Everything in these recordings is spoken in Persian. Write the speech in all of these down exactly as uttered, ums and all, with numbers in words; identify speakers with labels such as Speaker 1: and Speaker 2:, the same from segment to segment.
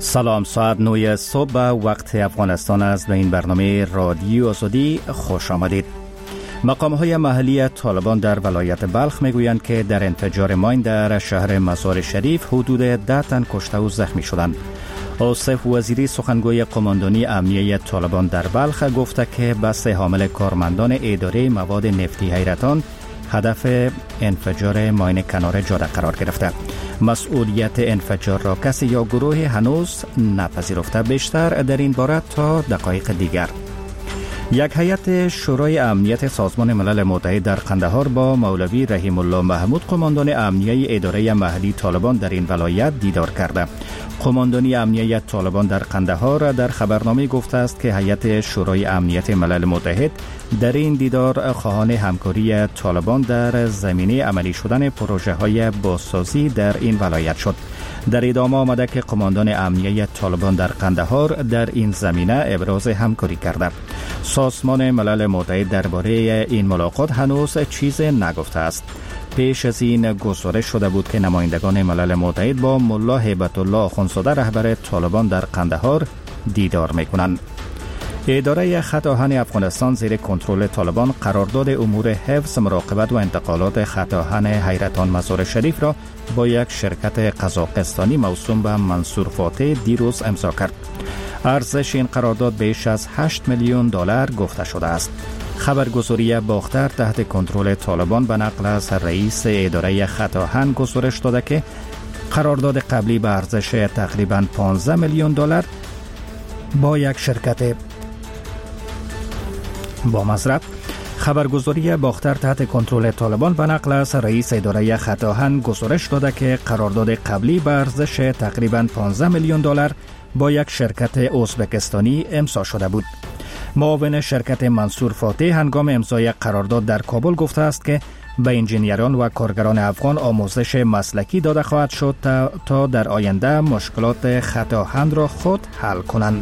Speaker 1: سلام، ساعت نه صبح وقت افغانستان است. به این برنامه رادیو آزادی خوش آمدید. مقام‌های محلی طالبان در ولایت بلخ میگویند که در انفجار ماین در شهر مزار شریف حدود ده تن کشته و زخمی شدند. آصف وزیری سخنگوی قماندانی امنیه طالبان در بلخ گفته که بس حامل کارمندان اداره مواد نفتی حیرتان هدف انفجار ماین کنار جاده قرار گرفته. مسئولیت انفجار را کسی یا گروه هنوز نپذیرفته. بیشتر در این باره تا دقایق دیگر. یک هیئت شورای امنیت سازمان ملل متحد در قندهار با مولوی رحیم الله محمود قماندان امنیه اداره محلی طالبان در این ولایت دیدار کرده. قماندانی امنیه طالبان در قندهار در خبرنامه گفته است که هیئت شورای امنیت ملل متحد در این دیدار خواهان همکاری طالبان در زمینه عملی شدن پروژه های بازسازی در این ولایت شد. در ادامه آمده که قماندان امنیه طالبان در قندهار در این زمینه ابراز همکاری کرده. سازمان ملل متحد درباره این ملاقات هنوز چیز نگفته است. پیش از این گزارش شده بود که نمایندگان ملل متحد با ملا هیبت الله آخوندزاده رهبر طالبان در قندهار دیدار میکنند. اداره خط آهن افغانستان زیر کنترل طالبان قرارداد امور حفظ، مراقبت و انتقالات خط آهن حیرتان مزار شریف را با یک شرکت قزاقستانی موسوم به منصور فاتح دیروز امضا کرد. ارزش این قرارداد بیش از هشت میلیون دلار گفته شده است. خبرگزاری باختر تحت کنترل طالبان به نقل از رئیس اداره خط آهن گزارش داده که قرارداد قبلی به ارزش تقریباً پانزده میلیون دلار با یک شرکت با مزرعه خبرگزاری باختر تحت کنترل طالبان به نقل از رئیس اداره خط آهن گزارش داده که قرارداد قبلی به ارزش تقریباً پانزده میلیون دلار با یک شرکت ازبکستانی امضا شده بود. معاون شرکت منصور فاتح هنگام امضای قرارداد در کابل گفته است که به انجینیران و کارگران افغان آموزش مسلکی داده خواهد شد تا, تا در آینده مشکلات خط آهن را خود حل کنند.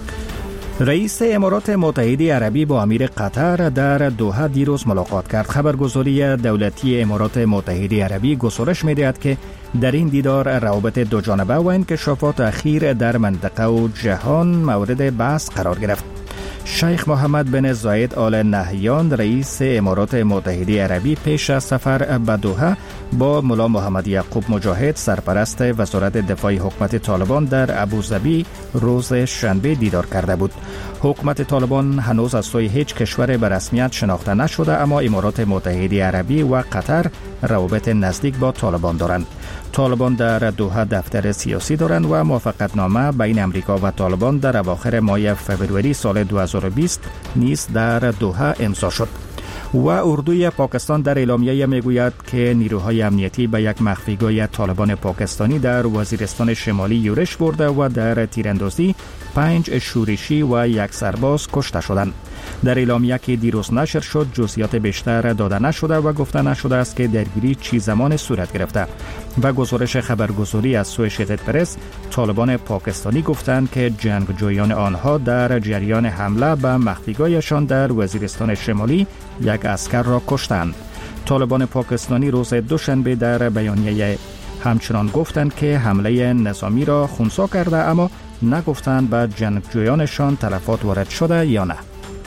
Speaker 1: رئیس امارات متحده عربی با امیر قطر در دوحه دیروز ملاقات کرد. خبرگزاری دولتی امارات متحده عربی گزارش می‌دهد که در این دیدار روابط دو جانبه و انکشافات اخیر در منطقه و جهان مورد بحث قرار گرفت. شیخ محمد بن زاید آل نهیان رئیس امارات متحده عربی پیش از سفر به دوحه با ملا محمد یعقوب مجاهد سرپرست وزارت دفاع حکومت طالبان در ابوظبی روز شنبه دیدار کرده بود. حکومت طالبان هنوز از سوی هیچ کشور به رسمیت شناخته نشده، اما امارات متحده عربی و قطر روابط نزدیک با طالبان دارند. طالبان در دوحه دفتر سیاسی دارند و موافقتنامه بین امریکا و طالبان در اواخر ماه فوریه سال دو هزار و بیست نیز در دوحه امضا شد. و اردوی پاکستان در اعلامیه میگوید که نیروهای امنیتی به یک مخفیگاه طالبان پاکستانی در وزیرستان شمالی یورش برده و در تیراندازی پنج شورشی و یک سرباز کشته شدند. در اعلامیه که دیروز نشر شد جزئیات بیشتر داده نشده و گفته نشده است که درگیری چه زمان صورت گرفته. و گزارش خبرگزاری از اسوشییتد پرس، طالبان پاکستانی گفتند که جنگجویان آنها در جریان حمله به مخفیگاهشان در وزیرستان شمالی یک عسکر را کشتند. طالبان پاکستانی روز دوشنبه در بیانیه همچنان گفتند که حمله نظامی را خنثی کرده، اما نگفتند به جنگجویانشان تلفات وارد شده یا نه.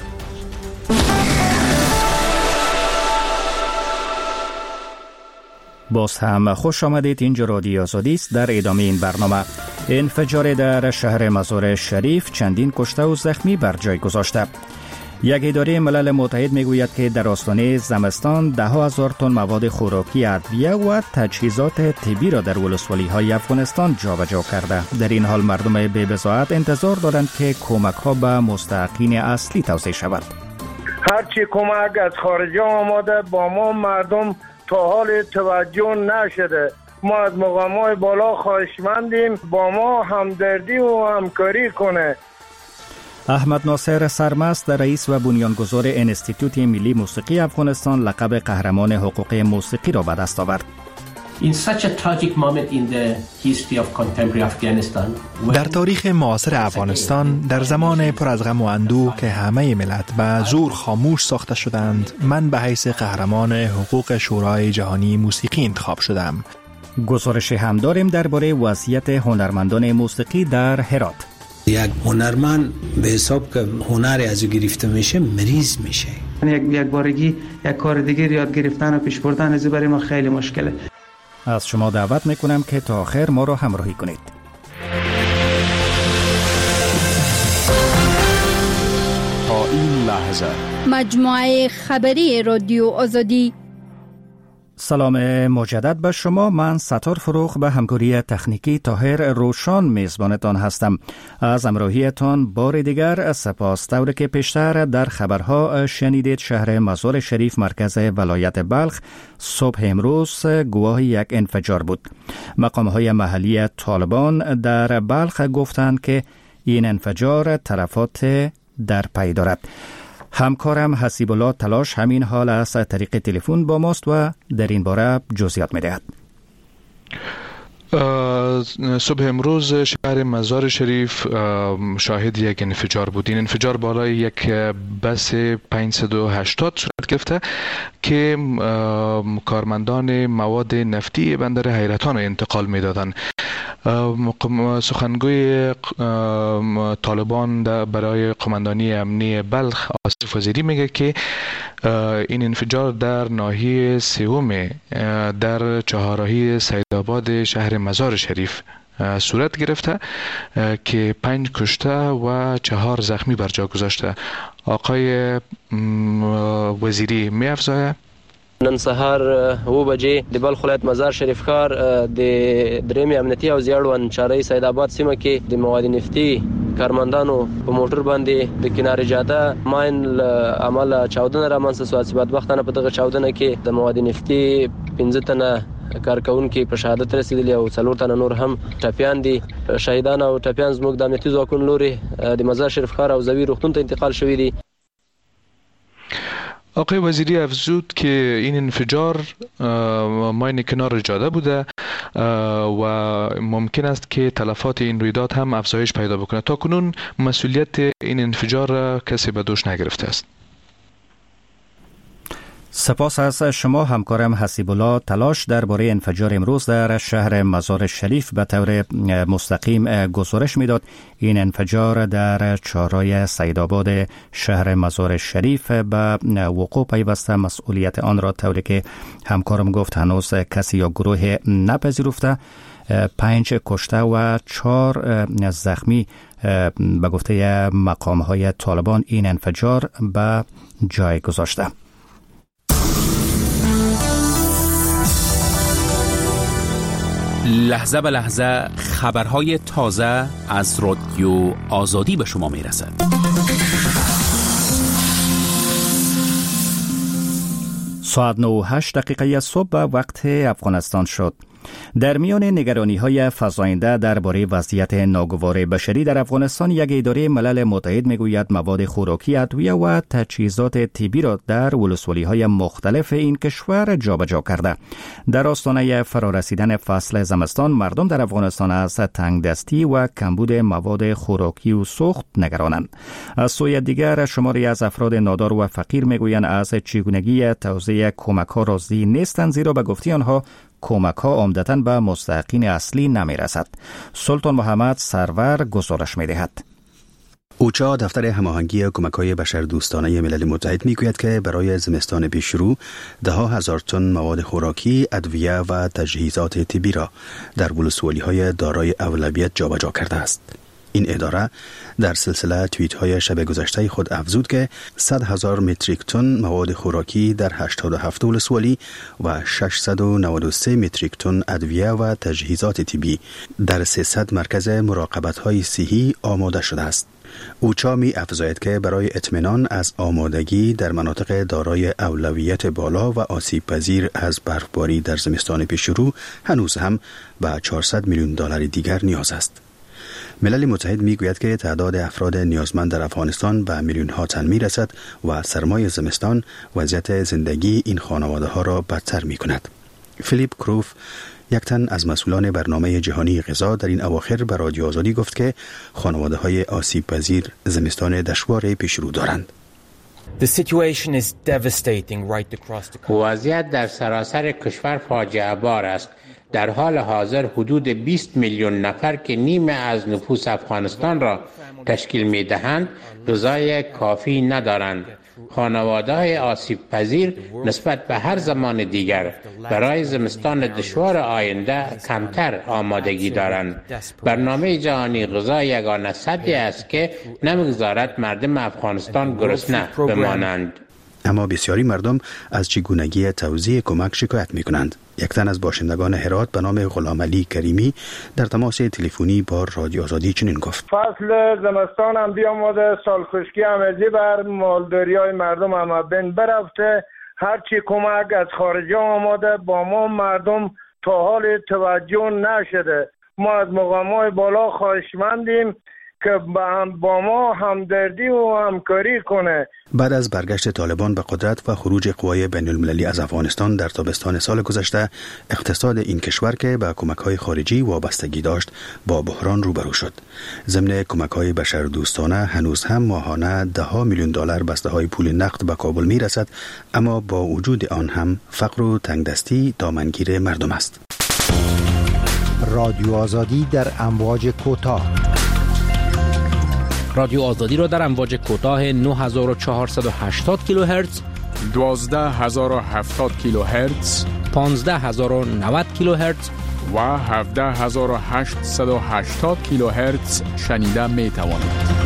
Speaker 1: باز هم خوش آمدید. اینجا رادیو آزادی است. در ادامه این برنامه انفجار در شهر مزار شریف چندین کشته و زخمی بر جای گذاشته. یک اداره ملل متحد میگوید که در آستانه زمستان ده ها هزار تن مواد خوراکی، ادویه و تجهیزات طبی را در ولسوالی های افغانستان جابجا کرده. در این حال مردم بی بضاعت انتظار دارند که کمک ها به مستحقین اصلی توزیع شود.
Speaker 2: هرچی کمک از خارج آمده با ما مردم تا حال توجه نشده. ما از مقامات بالا خواهشمندیم با ما همدردی و همکاری کنه.
Speaker 1: احمد ناصر سرمست رئیس و بنیانگذار انستیتوت ملی موسیقی افغانستان لقب قهرمان حقوق موسیقی را به دست آورد.
Speaker 3: در تاریخ معاصر افغانستان، در زمان پر از غم و اندوه که همه ملت به زور خاموش ساخته شدند، من به حیث قهرمان حقوق شورای جهانی موسیقی انتخاب شدم.
Speaker 1: گزارش هم داریم درباره وضعیت هنرمندان موسیقی در هرات.
Speaker 4: یک هنرمند به حساب که هنر از او گرفته میشه مریض میشه.
Speaker 5: یک یک بارگی یک کار دیگر یاد گرفتن و پیش بردن از برای ما خیلی مشکله.
Speaker 1: از شما دعوت میکنم که تا آخر ما را همراهی کنید.
Speaker 3: تا این لحظه
Speaker 6: مجموعه خبری رادیو آزادی.
Speaker 1: سلام مجدد به شما. من ستار فروغ به همکاری تکنیکی طاهر روشان میزبانتان هستم. از همراهیتان بار دیگر سپاس. طوری که پیشتر در خبرها شنیدید، شهر مزار شریف مرکز ولایت بلخ صبح امروز گواه یک انفجار بود. مقام‌های محلی طالبان در بلخ گفتند که این انفجار تلفات در پی دارد. همکارم حسیب الله تلاش همین حال از طریق تلفن با ماست و در این باره جزئیات می‌دهد.
Speaker 3: صبح امروز شهر مزار شریف شاهد یک انفجار بود. این انفجار بالای یک بس پانصد و هشتاد صورت گرفته که کارمندان مواد نفتی بندر حیرتان انتقال می‌دادند. سخنگوی طالبان برای قماندانی امنی بلخ آصف وزیری میگه که این انفجار در ناحیه سوم در چهارراهی سیدآباد شهر مزار شریف صورت گرفته که پنج کشته و چهار زخمی بر جا گذاشته. آقای وزیری می افزاید
Speaker 7: نن سهار و بجې د بلخ ولایت مزار شریف ښار د درېمې امنیتي او زیړوند چارې سیدآباد سیمه کې د مواد نفتي کارمندانو په موټر باندې د کنارې جاده ماین عمل چاودنه رامنځته شوه چې بدبختانه په دغه چاودنه کې د مواد نفتي پنځه تنه کارکونکي په شهادت رسیدلي او څلور تنه نور هم ټپیان دي. شهیدان او ټپیان زموږ د امنیتي ځواکونو لوري د مزار شریف ښار او زوی روغتون ته انتقال شوي دي.
Speaker 3: آقای وزیری افزود که این انفجار ماین کنار جاده بوده و ممکن است که تلفات این رویداد هم افزایش پیدا بکنه. تا کنون مسئولیت این انفجار کسی به دوش نگرفته است.
Speaker 1: سپاس از شما همکارم حسیب الله تلاش. درباره انفجار امروز در شهر مزار شریف به طور مستقیم گزارش میداد. این انفجار در چهارراه سیدآباد شهر مزار شریف به وقوع پیوسته. مسئولیت آن را طوری که همکارم گفت هنوز کسی یا گروه نپذیرفته. پنج کشته و چهار زخمی به گفته مقام‌های طالبان این انفجار به جای گذاشته.
Speaker 8: لحظه به لحظه خبرهای تازه از رادیو آزادی به شما می رسد.
Speaker 1: ساعت نه و هشت دقیقه صبح وقت افغانستان شد. در میان نگرانی‌های فزاینده درباره وضعیت ناگوار بشری در افغانستان، یک اداره ملل متحد میگوید مواد خوراکی، ادویه و تجهیزات طبی را در ولسوالی‌های مختلف این کشور جابجا کرده. در آستانه فرارسیدن فصل زمستان، مردم در افغانستان از تنگدستی و کمبود مواد خوراکی و سوخت نگرانند. از سوی دیگر، شماری از افراد نادار و فقیر میگویند از چگونگی توزیع کمک‌ها راضی نیستند، زیرا به گفته آنها کمک‌ها عمدتاً به مستحقین اصلی نمی‌رسد. سلطان محمد سرور گزارش می‌دهد.
Speaker 9: اوچا دفتر هماهنگی کمک‌های بشردوستانه ملل متحد می‌گوید که برای زمستان پیشرو ده ها هزار تن مواد خوراکی، ادویه و تجهیزات طبی را در ولسوالی‌های دارای اولویت جابجا کرده است. این اداره در سلسله توییت‌های شب گذشته خود افزود که صد هزار متریک تن مواد خوراکی در هشتاد و هفت ولسوالی و ششصد و نود و سه متریک تن ادویه و تجهیزات طبی در سیصد مرکز مراقبت‌های صحی آماده شده است. اوچا می افزاید که برای اطمینان از آمادگی در مناطق دارای اولویت بالا و آسیب پذیر از برفباری در زمستان پیشرو هنوز هم به چهارصد میلیون دلار دیگر نیاز است. ملل متحد میگوید که تعداد افراد نیازمند در افغانستان به میلیون ها تن میرسد و سرمای زمستان وضعیت زندگی این خانواده ها را بدتر می کند. فیلیپ کروف، یک تن از مسئولان برنامه جهانی غذا، در این اواخر به رادیو آزادی گفت که خانواده های آسیب پذیر زمستان دشوار پیش رو دارند.
Speaker 10: وضعیت در سراسر کشور فاجعه بار است. در حال حاضر حدود بیست میلیون نفر که نیمه از نفوس افغانستان را تشکیل می‌دهند غذای کافی ندارند. خانواده‌های آسیب پذیر نسبت به هر زمان دیگر برای زمستان دشوار آینده کمتر آمادگی دارند. برنامه جهانی غذا یگانه سدی است که نمی‌گذارد مردم افغانستان گرسنه بمانند.
Speaker 9: اما بسیاری مردم از چگونگی توزیع کمک شکایت می کنند. یک تن از باشندگان هرات به نام غلام علی کریمی در تماس تلفنی با رادیو آزادی چنین گفت:
Speaker 2: فصل زمستان هم بیامده، سال خشکی هم ازی بر مالداری های مردم هم بین برفته. هرچی کمک از خارجی آماده با ما مردم تا حال توجه نشده. ما از مقام های بالا خواهشمندیم که با ما همدردی و همکاری کنه.
Speaker 9: بعد از برگشت طالبان به قدرت و خروج قوای بین المللی از افغانستان در تابستان سال گذشته، اقتصاد این کشور که به کمک‌های خارجی وابستگی داشت با بحران روبرو شد. ضمن کمک‌های بشردوستانه هنوز هم ماهانه ده ها میلیون دلار بسته‌های پول نقد به کابل می‌رسد، اما با وجود آن هم فقر و تنگدستی دامنگیر مردم است.
Speaker 11: رادیو آزادی در امواج کوتاه.
Speaker 8: رادیو آزادی را در امواج کوتاه نه هزار و چهارصد و هشتاد کیلوهرتز،
Speaker 12: دوازده هزار و هفتاد کیلوهرتز،
Speaker 8: پانزده هزار و نود کیلوهرتز
Speaker 12: و هفده هزار و هشتصد و هشتاد کیلوهرتز شنیده می توانید.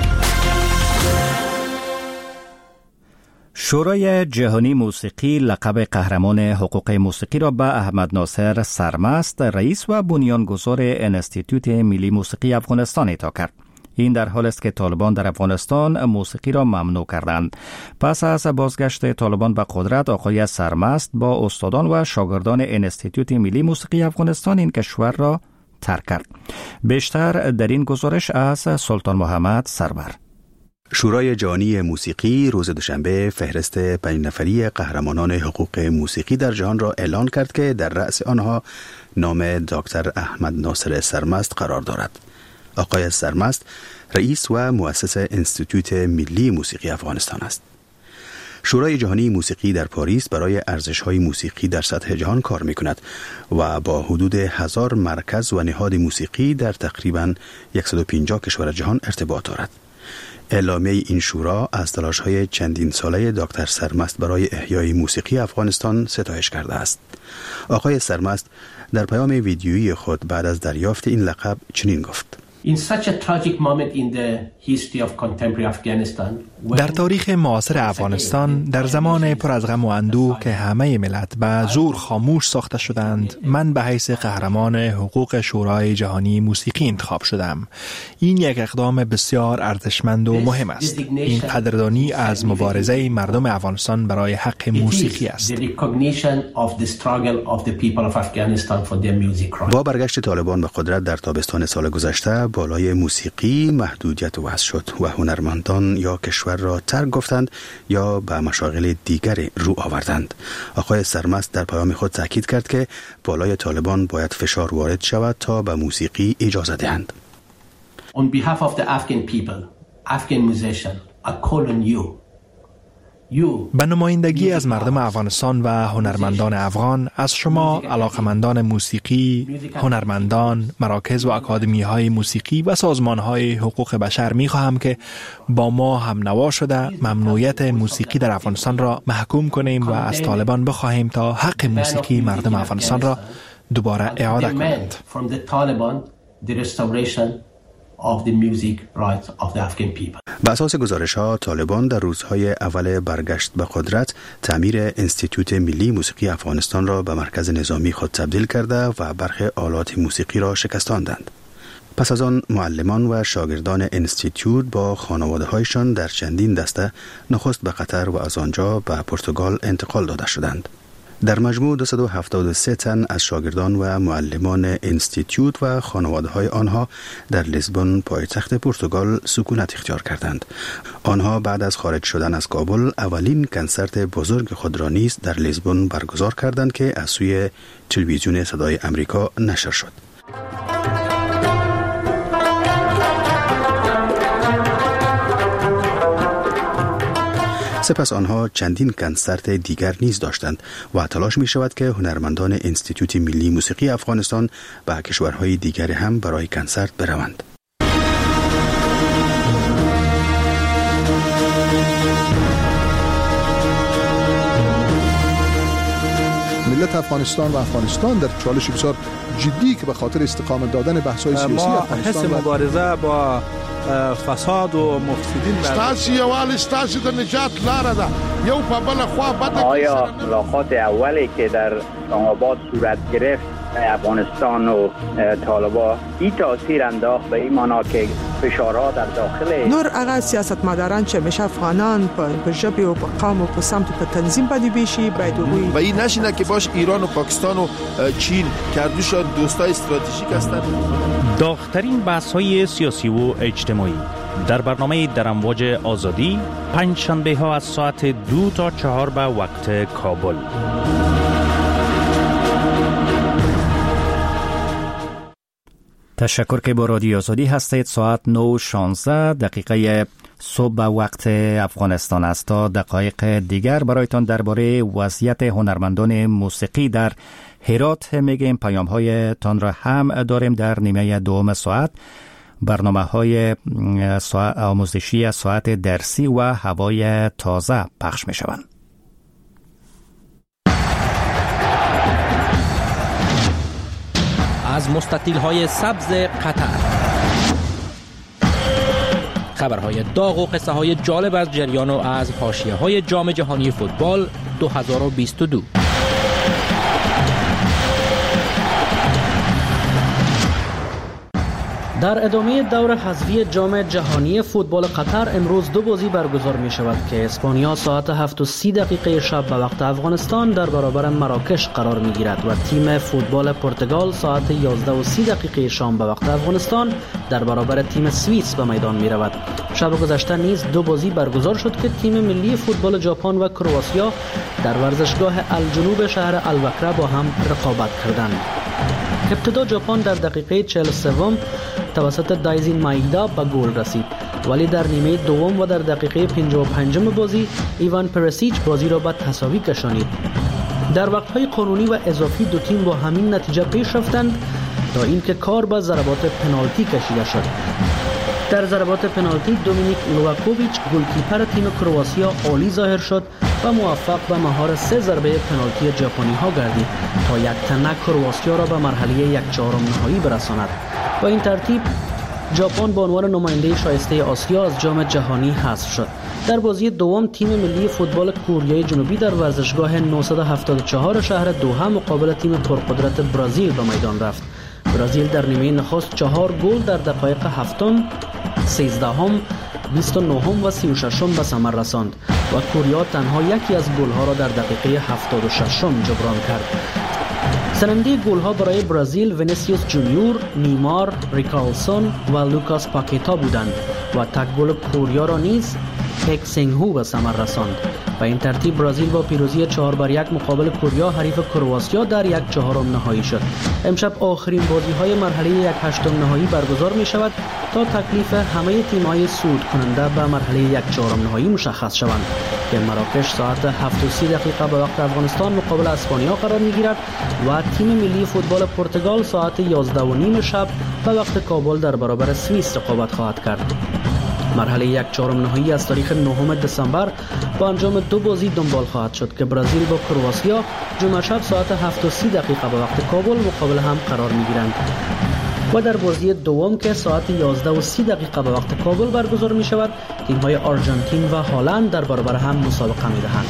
Speaker 1: شورای جهانی موسیقی لقب قهرمان حقوق موسیقی را به احمد ناصر سرمست، رئیس و بنیانگذار انستیتوت ملی موسیقی افغانستان اعطا کرد. این در حال است که طالبان در افغانستان موسیقی را ممنوع کردند. پس از بازگشت طالبان به قدرت، آقای سرمست با استادان و شاگردان انستیتوت ملی موسیقی افغانستان این کشور را ترک کرد. بیشتر در این گزارش از سلطان محمد سرور.
Speaker 9: شورای جهانی موسیقی روز دوشنبه فهرست پنج نفری قهرمانان حقوق موسیقی در جهان را اعلان کرد که در رأس آنها نام دکتر احمد ناصر سرمست قرار دارد. آقای سرمست رئیس و مؤسس انستیتوت ملی موسیقی افغانستان است. شورای جهانی موسیقی در پاریس برای ارزش‌های موسیقی در سطح جهان کار می‌کند و با حدود هزار مرکز و نهاد موسیقی در تقریباً صد و پنجاه کشور جهان ارتباط دارد. اعلامیه این شورا از تلاش‌های چندین ساله دکتر سرمست برای احیای موسیقی افغانستان ستایش کرده است. آقای سرمست در پیام ویدیویی خود بعد از دریافت این لقب چنین گفت:
Speaker 13: In such a tragic moment in the history of contemporary Afghanistan,
Speaker 14: در تاریخ معاصر افغانستان، در زمان پر از غم و اندوه که همه ملت به زور خاموش ساخته شدند، من به حیث قهرمان حقوق شورای جهانی موسیقی انتخاب شدم. این یک اقدام بسیار ارزشمند و مهم است. این قدردانی از مبارزه مردم افغانستان برای حق موسیقی است.
Speaker 9: با برگشت طالبان به قدرت در تابستان سال گذشته، بالای موسیقی محدودیت وضع شد و هنرمندان یا کشور را ترک گفتند یا به مشاغل دیگر رو آوردند. آقای سرمست در پیام خود تاکید کرد که بالای طالبان باید فشار وارد شود تا به موسیقی اجازه دهند.
Speaker 13: On behalf of the Afghan people, Afghan musician, I call on you.
Speaker 14: به نمایندگی از مردم افغانستان و هنرمندان افغان، از شما علاقمندان موسیقی، هنرمندان، مراکز و اکادمی های موسیقی و سازمان های حقوق بشر می خواهم که با ما هم نوا شده ممنوعیت موسیقی در افغانستان را محکوم کنیم و از طالبان بخواهیم تا حق موسیقی مردم افغانستان را دوباره اعاده کنند.
Speaker 13: of the music rights of the Afghan people.
Speaker 9: به اساس گزارش‌ها، طالبان در روزهای اول برگشت به قدرت تعمیر انستیتوت ملی موسیقی افغانستان را به مرکز نظامی خود تبدیل کرده و برخی آلات موسیقی را شکستاندند. پس از آن معلمان و شاگردان انستیتوت با خانواده‌هایشان در چندین دسته نخست به قطر و از آنجا به پرتغال انتقال داده شدند. در مجموع دویست و هفتاد و سه تن از شاگردان و معلمان انستیتوت و خانواده‌های آنها در لیسبون پایتخت پرتغال سکونت اختیار کردند. آنها بعد از خارج شدن از کابل اولین کنسرت بزرگ خود را نیز در لیسبون برگزار کردند که از سوی تلویزیون صدای آمریکا نشر شد. سپس آنها چندین کنسرت دیگر نیز داشتند و تلاش می شود که هنرمندان انستیتوت ملی موسیقی افغانستان به کشورهای دیگر هم برای کنسرت بروند.
Speaker 15: ملت افغانستان و افغانستان در چالش بسیار جدی که به خاطر استقامت دادن بحث‌های سیاسی افغانستان
Speaker 16: ما حس مبارزه با فساد و مفسدین
Speaker 17: ستاسي یوال ستاسي د نجات لار ده یو په بل خوا بد.
Speaker 18: آیا ملاقات اولی که در اسلام آباد صورت گرفت افغانستان و طالبان این تاثیر انداخت به این معنا که فشارها در داخل
Speaker 19: نور هغه سیاستمداران چې مشه افغانان په ژبه او په قوم او په سمت په تنظیم باندې بشي باید وي
Speaker 17: و این نشینه که باش ایران و پاکستان و چین کردوشان دوستای استراتژیک هستند.
Speaker 8: داغ‌ترین بحث‌های سیاسی و اجتماعی در برنامه در امواج آزادی پنج شنبه ها از ساعت دو تا چهار به وقت کابل.
Speaker 1: تشکر که با رادیو آزادی هستید. ساعت نه و شانزده دقیقه صبح به وقت افغانستان است. تا دقایق دیگر برایتان درباره وضعیت هنرمندان موسیقی در هرات میگیم. پیام های تان را هم داریم. در نیمه دوم ساعت برنامه های آموزشی ساعت درسی و هوای تازه پخش می شوند.
Speaker 8: از مستطیل‌های سبز قطر خبرهای داغ و قصه های جالب از جریان و از حاشیه‌های جام جهانی فوتبال دو هزار و بیست و دو. در ادامه دور حذفی جام جهانی فوتبال قطر امروز دو بازی برگزار می شود که اسپانیا ساعت هفت و سی دقیقه شب به وقت افغانستان در برابر مراکش قرار می گیرد و تیم فوتبال پرتغال ساعت یازده و سی دقیقه شام به وقت افغانستان در برابر تیم سوئیس به میدان می رود. شب گذشته نیز دو بازی برگزار شد که تیم ملی فوتبال ژاپن و کرواتیا در ورزشگاه الجنوب شهر الوکره با هم رقابت کردند. ابتدا ژاپن در دقیقه چهل و سه توسط دایزین مایدا به گل رسید، ولی در نیمه دوم و در دقیقه پنجاه و پنج بازی ایوان پرسیچ بازی را به تساوی کشانید. در وقت‌های قانونی و اضافی دو تیم با همین نتیجه پیش رفتند تا اینکه کار به ضربات پنالتی کشیده شد. در ضربات پنالتی دومینیک لوواکوویچ گلکیپر تیم کرواتیا عالی ظاهر شد و موفق به مهار سه ضربه پنالتی ژاپنی ها گردید تا یک تنه کرواتیا را به مرحله یک چهارم نهایی برساند. با این ترتیب ژاپن به عنوان نماینده شایسته آسیا از جام جهانی حذف شد. در بازی دوم تیم ملی فوتبال کره جنوبی در ورزشگاه نهصد و هفتاد و چهار شهر دوحه مقابل تیم پرقدرت برزیل به میدان رفت. برزیل در نیمه نخست چهار گل در دقایق هفتم، سیزدهم، بیست و نهم و سی و ششم به ثمر رساند و کره تنها یکی از گل‌ها را در دقیقه هفتاد و ششم جبران کرد. سرنده گل‌ها برای برزیل وینیسیوس جونیور، نیمار، ریکارلسون و لوکاس پاکیتا بودند و تک گل کره را نیز هک سینگ هو به ثمر رساند. و این ترتیب برزیل با پیروزی چهار بر یک مقابل کره حریف کرواتیا در یک چهارم نهایی شد. امشب آخرین بازی‌های مرحله یک هشتم نهایی برگزار می شود تا تکلیف همه تیم‌های صعود کننده به مرحله یک چهارم نهایی مشخص شوند که مراکش ساعت هفت و سی دقیقه به وقت افغانستان مقابل اسپانیا قرار می‌گیرد و تیم ملی فوتبال پرتغال ساعت یازده و نیم شب به وقت کابل در برابر سوئیس رقابت خواهد کرد. مرحله یک چهارم نهایی از تاریخ نهم دسامبر با انجام دو بازی دنبال خواهد شد که برزیل با کرواتیا جمعه شب ساعت هفت و سی دقیقه به وقت کابل مقابل هم قرار می‌گیرند و در بازی دوم که ساعت یازده و سی دقیقه به وقت کابل برگزار می شود تیم‌های آرژانتین و هلند در برابر هم مسابقه می‌دهند.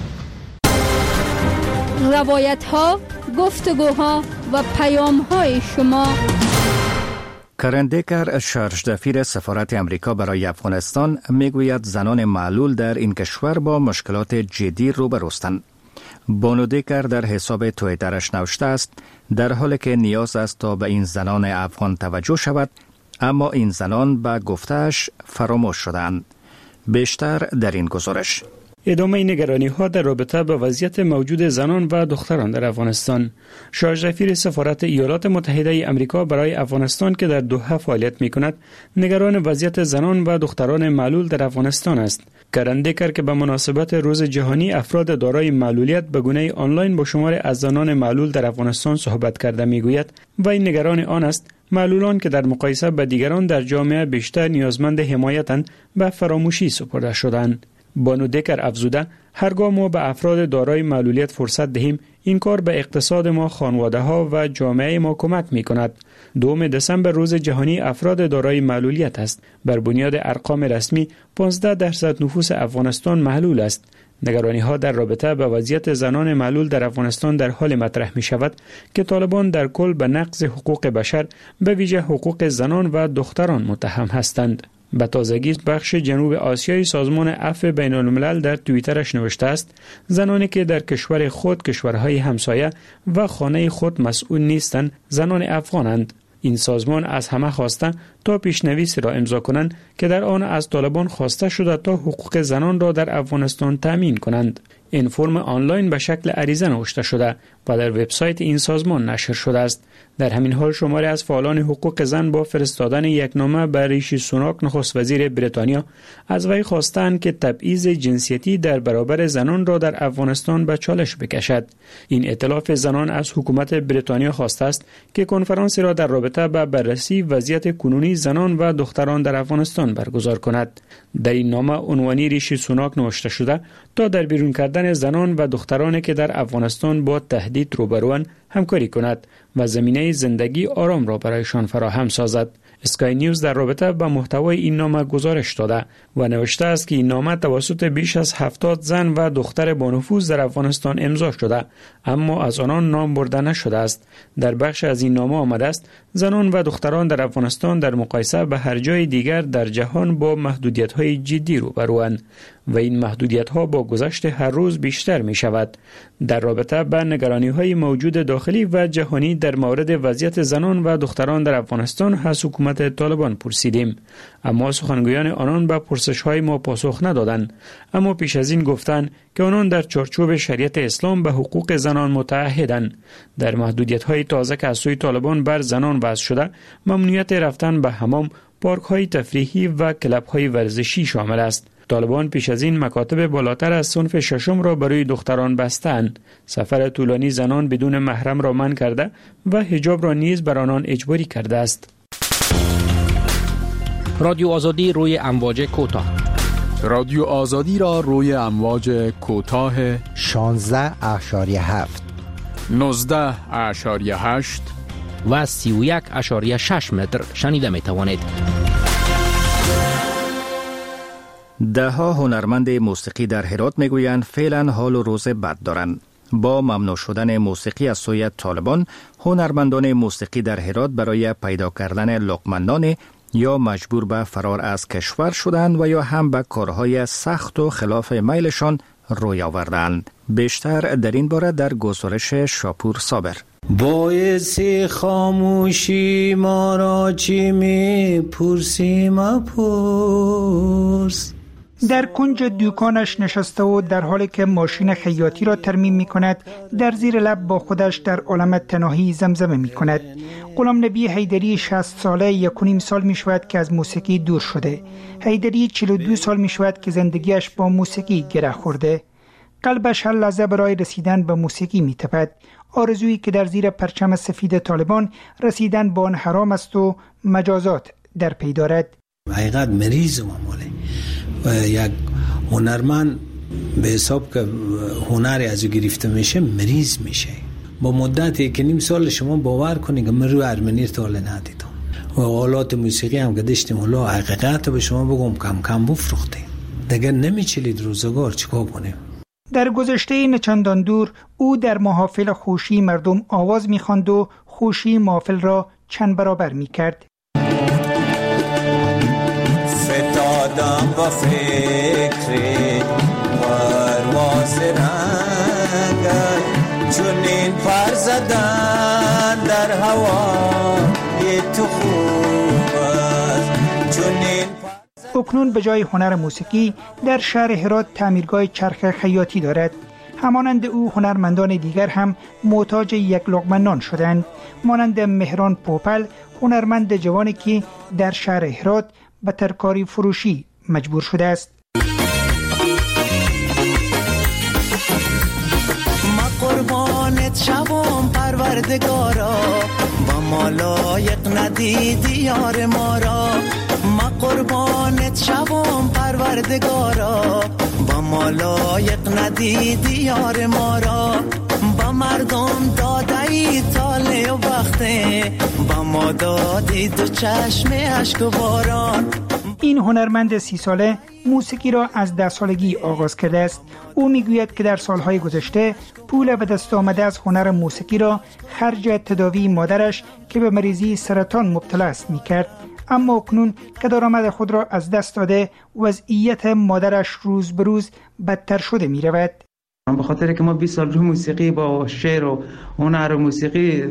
Speaker 6: روایت‌ها، گفتگوها و پیام‌های شما.
Speaker 1: کرن دیکر شارژدفیر سفارت امریکا برای افغانستان میگوید زنان معلول در این کشور با مشکلات جدی روبروستند. بانو دیکر در حساب توییترش نوشته است در حالی که نیاز است تا به این زنان افغان توجه شود، اما این زنان به گفتهش فراموش شدند. بیشتر در این گزارش.
Speaker 20: ادامه نگرانی ها در رابطه با وضعیت موجود زنان و دختران در افغانستان. شاه رفیع سفارت ایالات متحده آمریکا برای افغانستان که در دوحه فعالیت می کند، نگران وضعیت زنان و دختران معلول در افغانستان است. کرنده کرد که به مناسبت روز جهانی افراد دارای معلولیت به گونه آنلاین با شمار از زنان معلول در افغانستان صحبت کرده می گوید و این نگران آن است معلولان که در مقایسه با دیگران در جامعه بیشتر نیازمند حمایتند به فراموشی سپرده شدند. بانو دکر افزوده هرگاه ما به افراد دارای معلولیت فرصت دهیم این کار به اقتصاد ما، خانواده ها و جامعه ما کمک می کند. دوم دسامبر روز جهانی افراد دارای معلولیت است. بر بنیاد ارقام رسمی پانزده درصد نفوس افغانستان معلول است. نگرانی ها در رابطه با وضعیت زنان معلول در افغانستان در حال مطرح می شود که طالبان در کل به نقض حقوق بشر به ویژه حقوق زنان و دختران متهم هستند. به تازگی بخش جنوب آسیای سازمان عفو بین الملل در توییترش نوشته است زنانی که در کشور خود، کشورهای همسایه و خانه خود مسئول نیستند زنان افغانند. این سازمان از همه خواسته تا پیشنویسی را امضا کنند که در آن از طالبان خواسته شده تا حقوق زنان را در افغانستان تامین کنند. این فرم آنلاین به شکل عریضه نوشته شده و در وبسایت این سازمان نشر شده است. در همین حال شماری از فعالان حقوق زن با فرستادن یک نامه به ریشی سوناک نخست وزیر بریتانیا از وی خواستند که تبعیض جنسیتی در برابر زنان را در افغانستان به چالش بکشد. این ائتلاف زنان از حکومت بریتانیا خواسته است که کنفرانسی را در رابطه با بررسی وضعیت کنونی زنان و دختران در افغانستان برگزار کند. در این نامه عنوانی ریشی سوناک نوشته شده تا در بیرون کردن زنان و دخترانی که در افغانستان با تهدید روبروان همکاری کند و زمینه زندگی آرام را برایشان فراهم سازد. اسکای نیوز در رابطه با محتوای این نامه گزارش داده و نوشته است که این نامه توسط بیش از هفتاد زن و دختر با نفوذ در افغانستان امضا شده اما از آنان نام برده نشده است. در بخش از این نامه آمده است زنان و دختران در افغانستان در مقایسه به هر جای دیگر در جهان با محدودیت‌های جدی روبروند و این محدودیت‌ها با گذشت هر روز بیشتر می شود. در رابطه با نگرانی‌های موجود داخلی و جهانی در مورد وضعیت زنان و دختران در افغانستان از حکومت طالبان پرسیدیم اما سخنگویان آنان به پرسش‌های ما پاسخ ندادند. اما پیش از این گفتند که آنان در چارچوب شریعت اسلام به حقوق زنان متعهدند. در محدودیت‌های تازه که از سوی طالبان بر زنان وضع شده ممنوعیت رفتن به حمام، پارک‌های تفریحی و کلب‌های ورزشی شامل است. طالبان پیش از این مکاتب بالاتر از صنف ششم را برای دختران بستند. سفر طولانی زنان بدون محرم را منع کرده و حجاب را نیز بر آنان اجباری کرده است.
Speaker 8: رادیو آزادی روی امواج کوتاه.
Speaker 12: رادیو آزادی را روی امواج کوتاه
Speaker 11: شانزده اشاریه هفت،
Speaker 12: نوزده اشاریه هشت
Speaker 8: و سی و یک اشاریه شش متر شنیده می توانید.
Speaker 1: ده ها هنرمند موسیقی در هرات میگویند فعلا حال و روز بد دارند. با ممنوع شدن موسیقی از سوی طالبان، هنرمندان موسیقی در هرات برای پیدا کردن لقمندان یا مجبور به فرار از کشور شدند و یا هم به کارهای سخت و خلاف میلشان روی آوردند. بیشتر در این باره در گزارش شاپور صابر.
Speaker 4: باعث خاموشی ما را چی می پرسی مپرس.
Speaker 21: در کنج دوکانش نشسته و در حالی که ماشین خیاطی را ترمیم می کند در زیر لب با خودش در عالم تنهایی زمزمه می کند. غلام نبی حیدری شصت ساله یک و نیم سال می شود که از موسیقی دور شده. حیدری چهل و دو سال می شود که زندگیش با موسیقی گره خورده. قلبش هر لحظه برای رسیدن به موسیقی می تپد. آرزویی که در زیر پرچم سفید طالبان رسیدن با آن حرام است و مجازات در پی دارد.
Speaker 4: حقیقت مریض معموله و یک هنرمند به حساب که هنری از او گرفته میشه مریض میشه. با مدت یک نیم سال شما باور کنید که من روی ارمنیر تا حالا ندیدم و آلات موسیقی هم که داشتیم حالا حقیقت به شما بگم کم کم بفروختیم دیگه نمیچلید روزگار چیکار کنیم.
Speaker 21: در گذشته نه چندان دور او در محافل خوشی مردم آواز می‌خواند و خوشی محافل را چند برابر می‌کرد.
Speaker 22: فتادم با فکر پرواز رنگای چونین پر زدن در هوا تو خوب است چونین.
Speaker 21: اکنون به جای هنر موسیقی در شهر هرات تعمیرگاه چرخ خیاطی دارد. همانند او هنرمندان دیگر هم محتاج یک لقمه نان شدند، مانند مهران پوپل، هنرمند جوانی که در شهر هرات به ترکاری فروشی مجبور شده است.
Speaker 22: ما قربانت شوم پروردگارا، با ما لایق ندیدی یار ما را. ما قربانت شوم پروردگارا، با ما لایق ندیدی یار ما را. با مردم دادی تاله و بخته، با ما دادی دو چشم اشک و باران.
Speaker 21: این هنرمند سی ساله موسیقی را از ده سالگی آغاز کرده است. او میگوید که در سالهای گذشته پول به دست آمده از هنر موسیقی را خرج تداوی مادرش که به مریضی سرطان مبتلا است میکرد، اما اکنون که درآمد خود را از دست داده وضعیت مادرش روز به روز بدتر شده می رود.
Speaker 5: به خاطر که ما بیست سال روی موسیقی با شعر و هنر و موسیقی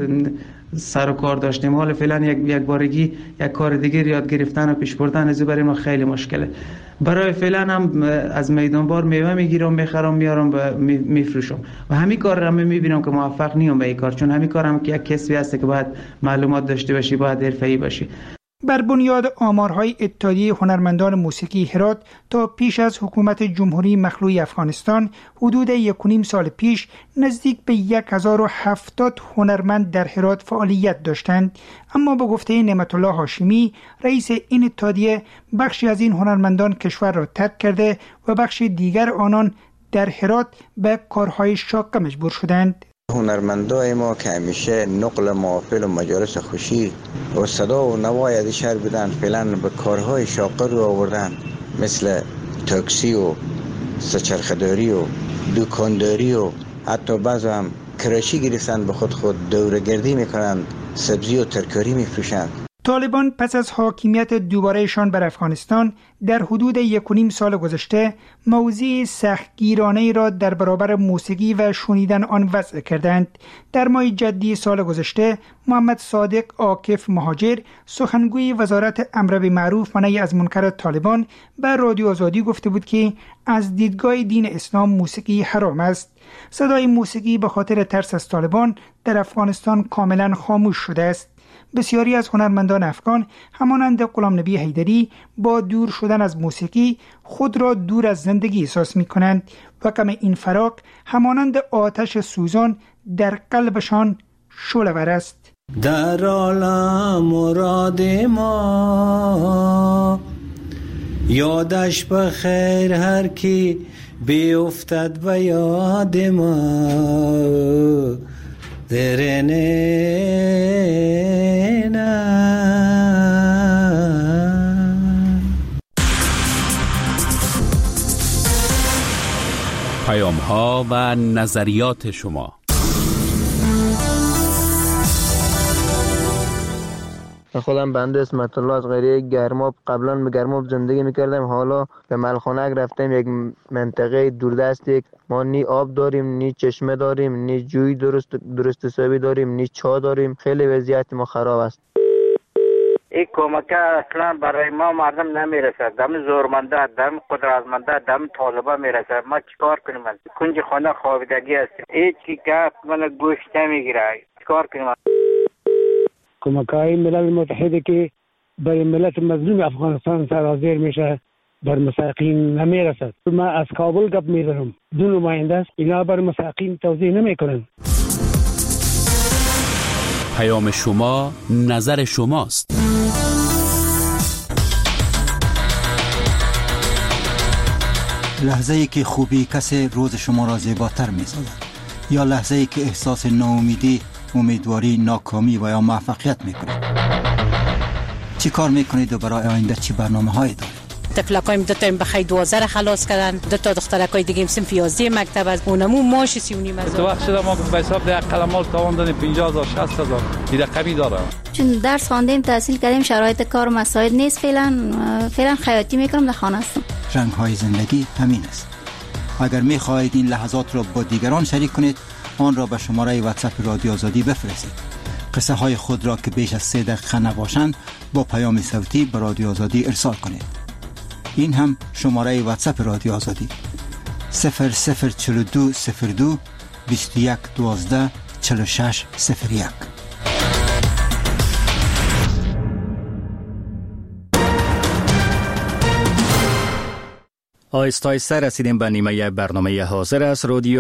Speaker 5: سر و کار داشتیم، حالا فعلا یک یک بارگی یک کار دیگه یاد گرفتن و پیش بردن از برای ما خیلی مشکله. برای فعلا هم از میدان بار میوه میگیرم، میخرم، میارم و میفروشم و همین کار رو میبینم که موفق نیم به این کار، چون همین کار هم که یک کسبی هست که باید معلومات داشته باشی، باید حرفه‌ای باشی.
Speaker 21: بر بنیاد آمارهای اتحادیه هنرمندان موسیقی هرات تا پیش از حکومت جمهوری مخلوع افغانستان حدود یک و نیم سال پیش نزدیک به یک هزار و هفتاد هنرمند در هرات فعالیت داشتند، اما با گفته نعمت الله هاشمی رئیس این اتحادیه بخشی از این هنرمندان کشور را ترک کرده و بخش دیگر آنان در هرات به کارهای شاق مجبور شدند.
Speaker 7: هنرمندای ما که همیشه نقل محافل و مجالس خوشی و صدا و نوای از شهر بودن، فعلا به کارهای شاقه رو آوردن، مثل تاکسی و سچرخداری و دکانداری و حتی بعض هم کراشی گرفتن، به خود خود دوره‌گردی میکنن، سبزی و ترکاری میفروشند.
Speaker 21: طالبان پس از حاکمیت دوبارهشان بر افغانستان در حدود یک و نیم سال گذشته موضوع سختگیرانه‌ای را در برابر موسیقی و شنیدن آن وضع کردند. در ماه جدی سال گذشته محمد صادق عاکف مهاجر، سخنگوی وزارت امر بالمعروف و نهی از منکر طالبان، به رادیو آزادی گفته بود که از دیدگاه دین اسلام موسیقی حرام است. صدای موسیقی به خاطر ترس از طالبان در افغانستان کاملا خاموش شده است. بسیاری از هنرمندان افغان همانند غلام نبی حیدری با دور شدن از موسیقی خود را دور از زندگی احساس می کنند و کم این فراق همانند آتش سوزان در قلبشان شعله‌ور است.
Speaker 22: در عالم مراد ما یادش بخیر هر کی بیفتد به یاد ما،
Speaker 23: پیام ها و نظریات شما.
Speaker 24: خودم بنده اسمت الله از قریه گرماب، قبلا به گرماب زندگی میکردم، حالا به ملخانک رفتم، یک منطقه دوردستی. ما نی آب داریم، نی چشمه داریم، نی جوی درست درست حسابی داریم، نی چا داریم. خیلی وضعیت ما خراب است.
Speaker 2: این کمک اصلا برای ما مردم نمیرسد، دم زورمنده، دم قدرتمنده، دم طالبا میرسد. ما چیکار کنیم؟ کنج خانه خوابیدگی است، هیچ کی گفت من گوش نمیگیره، چیکار کنیم؟
Speaker 25: کمک‌های ملل متحد که برای ملت مظلوم افغانستان سرازیر میشه بر مساکین نمیرسد. ما از کابل گپ میزنم، دو نماینده است، اینا بر مساکین توضیح نمیکنن.
Speaker 23: پیام شما، نظر شماست.
Speaker 26: لحظه‌ای که خوبی کسی روز شما را زیباتر می‌سازد، یا لحظه‌ای که احساس ناامیدی، امیدواری، ناکامی و یا موفقیت میکنید. چی کار میکنید و برای آینده چی برنامه‌هایی دارید؟
Speaker 27: طفلکایم دو تا بخیر دوازده را خلاص کردن، دو تا دخترکای دیگه صنف یازده مکتب از اونمو ماش سی و نیم هزار.
Speaker 16: تو وقت شده ما به حساب ده قلمال تاوان دادیم پنجاه هزار شصت هزار. دیده کمی داره.
Speaker 28: چون درس خواندیم، تحصیل کردیم، شرایط کار و مساعد نیست. فعلا فعلا خیاطی میکنم، در خانه هستم.
Speaker 26: رنگ‌های زندگی همین است. اگر می‌خواهید این لحظات را با دیگران شریک کنید، آن را به شماره واتساپ رادیو آزادی بفرستید. قصه های خود را که بیش از سه دقیقه نباشند با پیام صوتی به رادیو آزادی ارسال کنید. این هم شماره واتساپ رادیو آزادی صفر صفر چهل و دو صفر دو بیست و یک دوازده چهل و شش صفر یک.
Speaker 1: آهسته آهسته رسیدیم به نیمه برنامه حاضر است رادیو